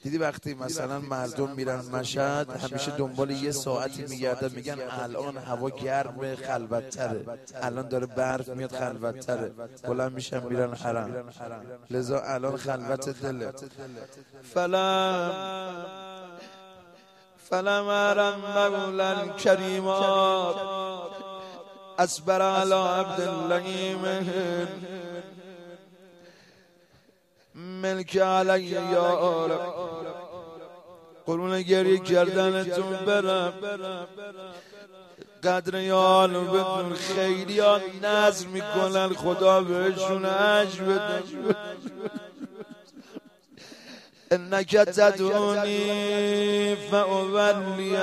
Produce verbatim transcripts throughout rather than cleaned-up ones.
دیدی وقتی مثلا مردم میرن مشهد همیشه دنبال یه ساعتی میگردن، میگن الان هوا گرم خلوت‌تره، الان داره برف میاد خلوت‌تره، بلند میشن میرن حرم، لذا الان خلوت دله. فلم فلم ارم مولا کریما اصبر علی عبد اللئیم ملک علی یا رب. قرون گریه کردنتون برم، قدر یالو بدون. خیلی ها نظر میکنن خدا بهشون عجب بده. انک تدعونی فاولیک.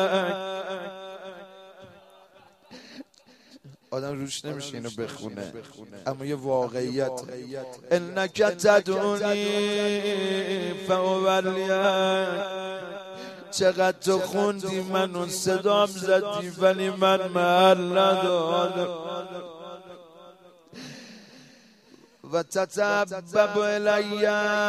آدم روش نمیشه اینو بخونه، اما یه واقعیت. انک تدعونی فاولیک. چقدر تو خوندی منو صدام زدی ولی من محل ندادم. و تتبب الی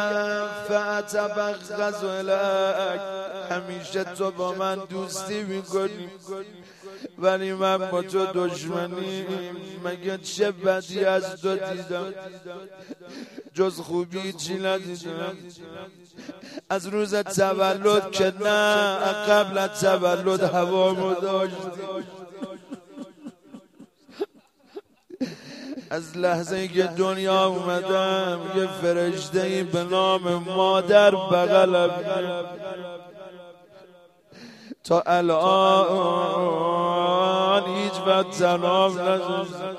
فاتبغض الیک. همیشه تو با من دوستی میکنی ولی من با تو دشمنی. مگه چه بدی از تو دیدم جز خوبی چی ندیدم؟ از روز تولد که نه، قبل از تولد هوامو داشتی. از لحظه ای که دنیا اومدم یه فرشته‌ای به نام مادر بغلم، تا الان هیچ وقت تنام نذاشتم.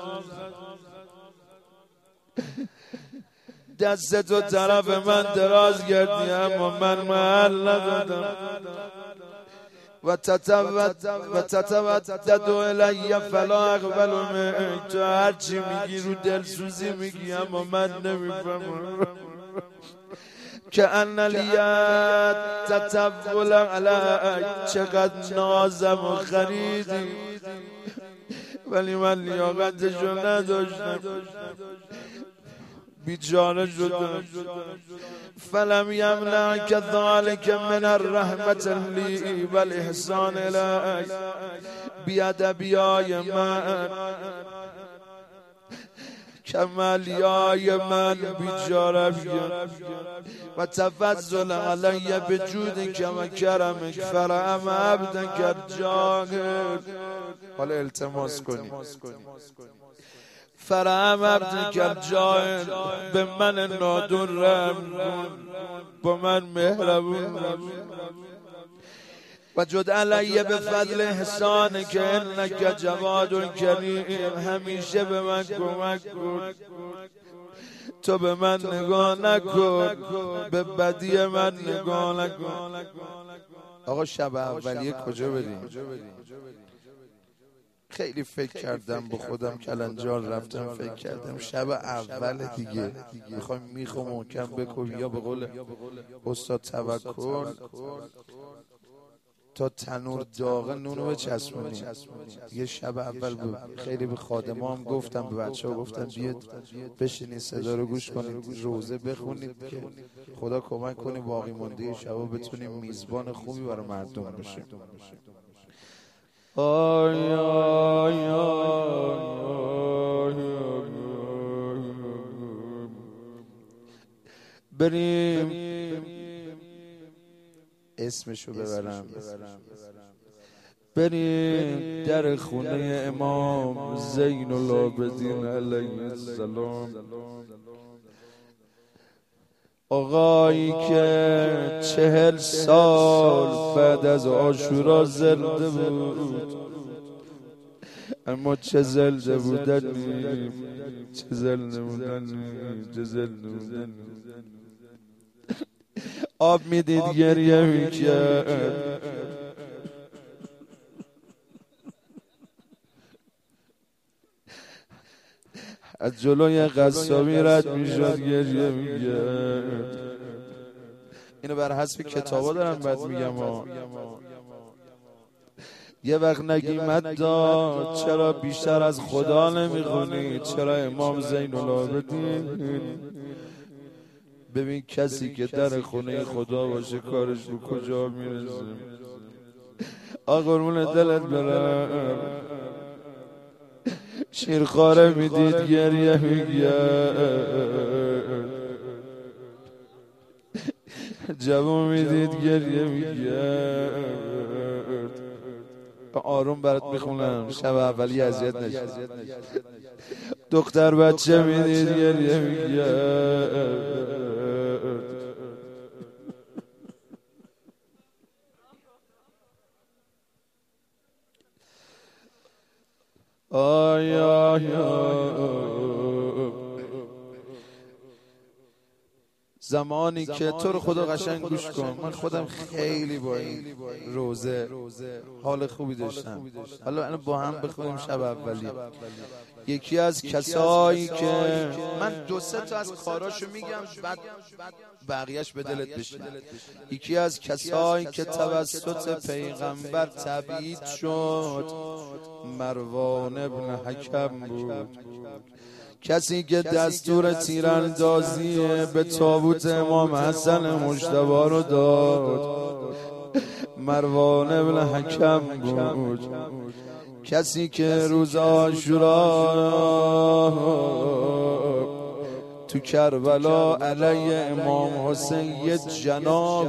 دست تو طرف من دراز کردی اما من محل ندادم. و تتودد الی فلا اقبل منک. تو هرچی میگی رو دلسوزی میگی اما من نمیفهمم. که ان لیت تطول علیک. چقدر نازم و خریدی ولی من لیاقتشو نداشتم، بیچاره شدم. فلم یمنعک ذلک من الرحمت لی و الاحسان الیک. بیادبیای من، کمالیای من بیچاره بیان. و تفضل علی بجودک و کرمک فرعم عبدک الجاهل. حالا التماس کنی فرعم عبدک الجاهل. به من نادون رحم کن، با من مهربون. و جد علیه به فضل احسان که انک جواد کریم. همیشه به من کمک کن، تو به من نگاه نکن، به بدی من نگاه نکن. آقا شب اولیه کجا بریم؟ خیلی فکر کردم با خودم، کلنجار رفتم فکر کردم شب اول دیگه میخوایم میخو محکم بکن، یا به قول استاد توکل تا تنور داغه نونو بچسبونیم. یه شب اول بود. خیلی به خادما هم گفتم، به بچه ها گفتم بیاد بشینید صدا رو گوش کنید، روزه بخونید که خدا کمک کنه باقی مونده شبا بتونیم میزبان خوبی برای مردم باشیم. آی آی آی بریم اسمشو ببرم، بریم در خونه امام زین العابدین علیه السلام. آقایی که چهل سال بعد از عاشورا زنده بود، اما چه زنده بودنی، چه زنده بودنی، چه زنده بودنی. آب میدید گریه میکرد، از جلوی قصابی رد میشد گریه میکرد. اینو بر حسب کتابا دارم بعد میگم ها. یه وقت نگیم حتی چرا بیشتر از خدا نمیخونی؟ چرا امام زین العابدین ببین کسی که در خونه خدا باشه کارش رو کجا میرسه. آقا قربون دلت برم، شیرخواره میدید گریه میگرد، جوون میدید گریه میگرد. آروم برات میخونم شب اولی اذیت نشی. دختر بچه میدید گریه میگرد، آی آی زمانی که تو رو خدا قشنگ گوش کن. من خودم خیلی با این روزه حال خوبی داشتم. حالا الان با هم بخونیم شب اولی. یکی از کسایی که من دو سه تا از کاراشو میگم بعد بقیهش به دلت بشینه. یکی از کسایی که توسط پیغمبر تبعید شد مروان ابن حکم بود. کسی که دستور تیراندازی به تابوت امام حسن مجتبی رو داد مروان ابن حکم بود. کسی که روز عاشورا تو کربلا علیه امام حسین یه جناح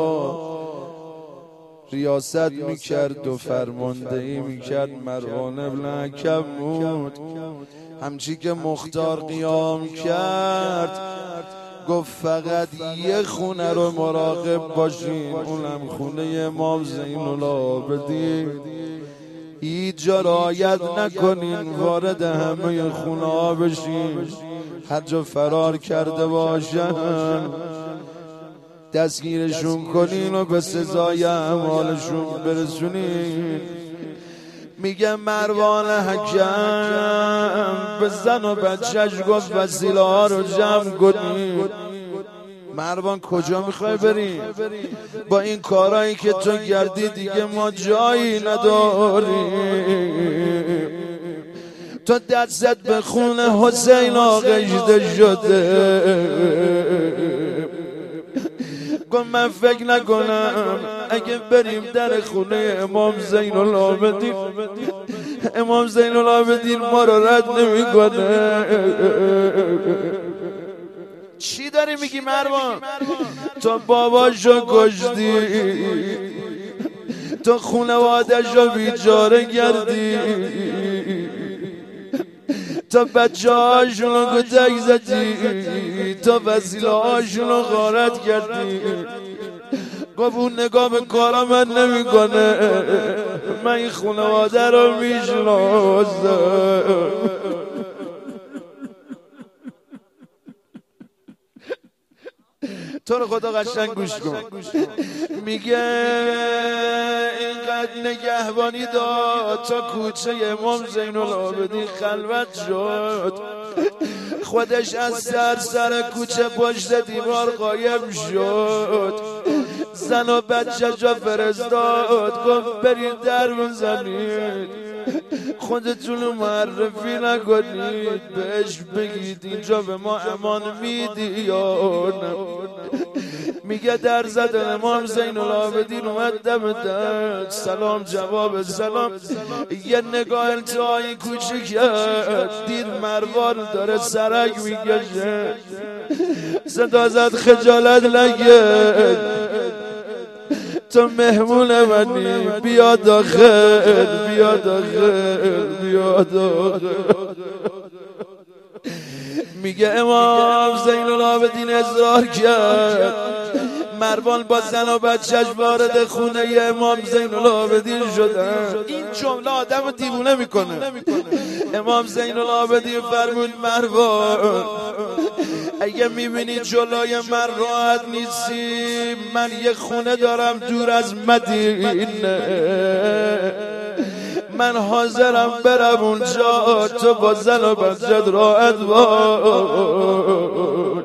ریاست میکرد و فرماندهی میکرد مروان ابن حکم بود. همچی که مختار قیام کرد گفت فقط یه خونه رو مراقب باشین، اونم خونه امام زین العابدین. هیچ جا رعایت نکنین، وارد همه خونه ها بشین. هر جا فرار کرده باشن دستگیرشون کنین و به سزای اعمالشون برسونین. میگه مروان حکم به زن و بچهش گفت وسیله ها رو جمع کنید. مروان کجا میخوای بریم؟ با این کارهایی که تو کردی دیگه ما جایی نداریم. تو دستت به خون حسین آغشته شده. گفت من فکر نکنم اگه بریم در خونه امام زین العابدین امام زین العابدین ما رو رد نمیکنه. چی داری میگی مروان؟ تو باباشو کشتی، تو خانواده‌شو بیچاره کردی، تو بچه هاشونو کتک زدی، تو وسیله هاشونو غارت کردی. گفت اون نگاه به کارا من نمی کنه، من این خانواده رو میشناسم. تو رو خدا قشنگ گوش کن. میگه اینقدر نگهبانی داد تا کوچه امام زین العابدین خلوت شد. خودش از سر سر کوچه پشت دیوار قایم شد. زن و بچه جا فرستاد گفت برید در بزنید، خودتون رو معرفی نکنید، بهش بگید اینجا به ما امان میدی یا نه. میگه در زدن امام زین العابدین اومد دم در، سلام جواب سلام، یه نگاه انتهای کوچه کرد، دید مروان داره سرک میکشه. صدا زد خجالت نگیر، تو مهمون منی، بیا داخل بیا داخل بیا داخل. میگه امام زین العابدین اصرار کرد. مروان با زن و بچهش وارد خونه امام زین العابدین شدن. این جمله آدم دیوونه میکنه. امام زین العابدین فرمود مروان اگه میبینی جلوی من راحت نیستی، من یه خونه دارم دور از مدینه، من حاضرم برم اونجا، تو با زن و بچت راحت باش.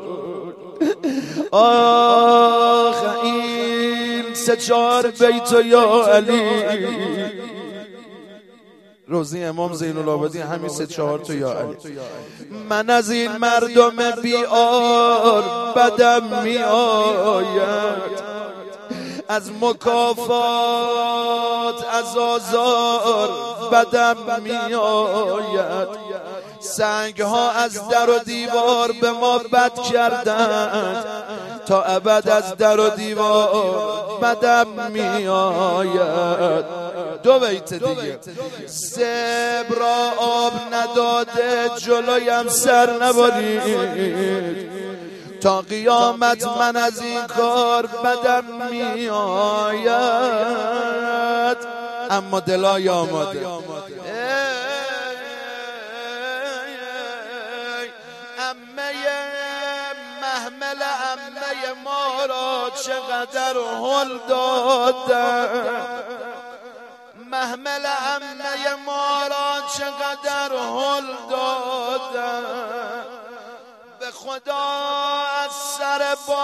آخ این سه چهار بیت یا علی روزی امام زین العابدین همین سه چهار تا یا علی. من از این مردم بیار بدم می آید، از مکافات از آزار بدم می آید. سنگ ها از در و دیوار به ما بد کردند، تا ابد از در و دیوار بدم می آید. دو بیت دیگه. سب را آب نداده جلویم سر نبرید، تا قیامت من از این کار بدم می آید. اما دلای آماده محمل عمه ما را چقدر هل دادن، محمل عمه ما را چقدر هل دادن. به خدا از سر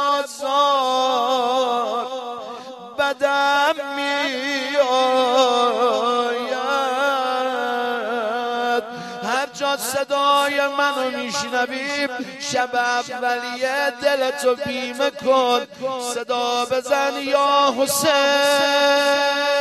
بازار بدم می آید. هر جا صدای منو میشنویم شب اولیه دلتو بیمه کن، صدا بزن یا حسین.